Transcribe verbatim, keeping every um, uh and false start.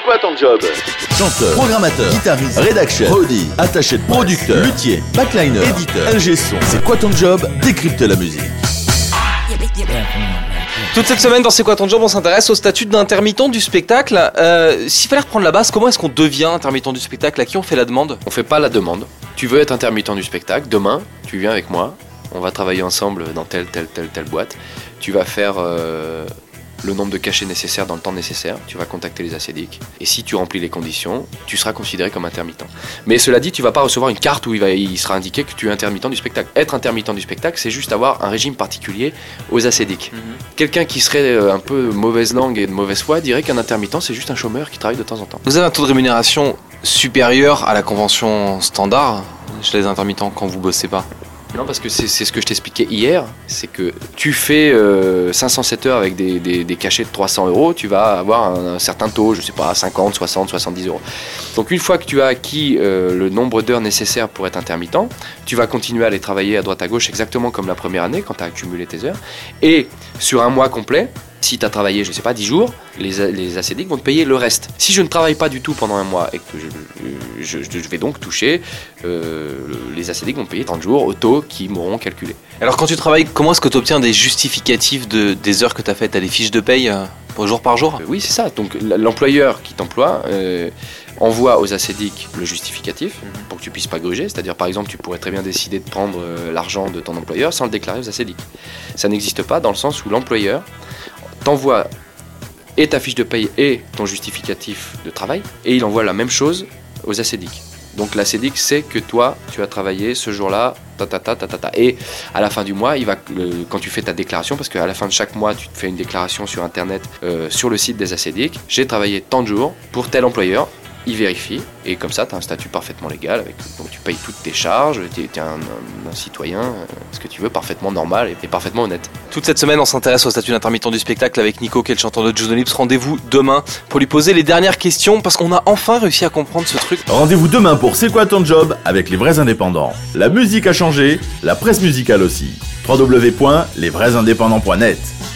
quoi ton job? Chanteur, programmateur, guitariste, rédaction, prodi, attaché de producteur, luthier, backliner, éditeur, L G son. C'est quoi ton job? Décrypte la musique. Toute cette semaine dans C'est quoi ton job, on s'intéresse au statut d'intermittent du spectacle. Euh, s'il fallait reprendre la base, comment est-ce qu'on devient intermittent du spectacle? À qui on fait la demande? On fait pas la demande. Tu veux être intermittent du spectacle, demain, tu viens avec moi, on va travailler ensemble dans telle, telle, telle, telle boîte. Tu vas faire euh, le nombre de cachets nécessaires dans le temps nécessaire, tu vas contacter les acédiques. Et si tu remplis les conditions, tu seras considéré comme intermittent. Mais cela dit, tu vas pas recevoir une carte où il, va, il sera indiqué que tu es intermittent du spectacle. Être intermittent du spectacle, c'est juste avoir un régime particulier aux acédiques. Mm-hmm. Quelqu'un qui serait un peu mauvaise langue et de mauvaise foi dirait qu'un intermittent, c'est juste un chômeur qui travaille de temps en temps. Vous avez un taux de rémunération supérieur à la convention standard chez les intermittents quand vous bossez pas? Non, parce que c'est, c'est ce que je t'expliquais hier, c'est que tu fais euh, cinq cent sept heures avec des, des, des cachets de trois cents euros, tu vas avoir un, un certain taux, je sais pas, cinquante, soixante, soixante-dix euros. Donc une fois que tu as acquis euh, le nombre d'heures nécessaires pour être intermittent, tu vas continuer à aller travailler à droite à gauche exactement comme la première année quand tu as accumulé tes heures. Et sur un mois complet, si tu as travaillé, je sais pas, dix jours, les, les acédiques vont te payer le reste. Si je ne travaille pas du tout pendant un mois et que je, je, je vais donc toucher, euh, les acédiques vont payer trente jours au taux qu'ils m'auront calculé. Alors quand tu travailles, comment est-ce que tu obtiens des justificatifs de, des heures que tu as faites? Tu as des fiches de paye euh, pour jour par jour? euh, Oui, c'est ça. Donc l'employeur qui t'emploie euh, envoie aux acédiques le justificatif mm-hmm. pour que tu puisses pas gruger. C'est-à-dire, par exemple, tu pourrais très bien décider de prendre euh, l'argent de ton employeur sans le déclarer aux acédiques. Ça n'existe pas dans le sens où l'employeur t'envoie et ta fiche de paye et ton justificatif de travail, et il envoie la même chose aux acédiques. Donc l'acédique sait que toi, tu as travaillé ce jour-là, ta ta ta ta ta ta. Et à la fin du mois, il va, euh, quand tu fais ta déclaration, parce qu'à la fin de chaque mois, tu te fais une déclaration sur internet, euh, sur le site des acédiques, j'ai travaillé tant de jours pour tel employeur. Il vérifie, et comme ça, tu as un statut parfaitement légal, avec, donc tu payes toutes tes charges, tu es un, un, un citoyen, euh, ce que tu veux, parfaitement normal et, et parfaitement honnête. Toute cette semaine, on s'intéresse au statut d'intermittent du spectacle avec Nico, qui est le chanteur de Juno Lips. Rendez-vous demain pour lui poser les dernières questions, parce qu'on a enfin réussi à comprendre ce truc. Rendez-vous demain pour C'est quoi ton job avec les vrais indépendants. La musique a changé, la presse musicale aussi. w w w point les vrais indépendants point net